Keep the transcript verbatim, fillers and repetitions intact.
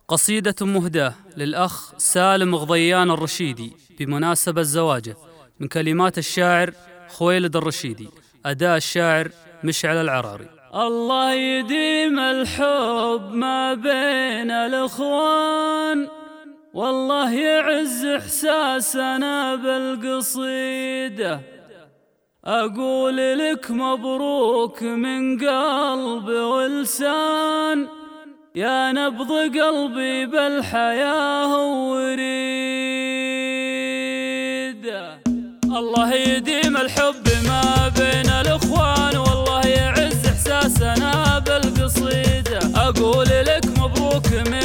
قصيدة مهداة للأخ سالم غضيان الرشيدي بمناسبة زواجه، من كلمات الشاعر خويلد الرشيدي، أداء الشاعر مشعل العراري. الله يديم الحب ما بين الإخوان، والله يعز إحساسنا بالقصيدة. أقول لك مبروك من قلب ولسان، يا نبض قلبي بالحياة وريده. الله يديم الحب ما بين الإخوان، والله يعز إحساسنا بالقصيدة. أقول لك مبروك من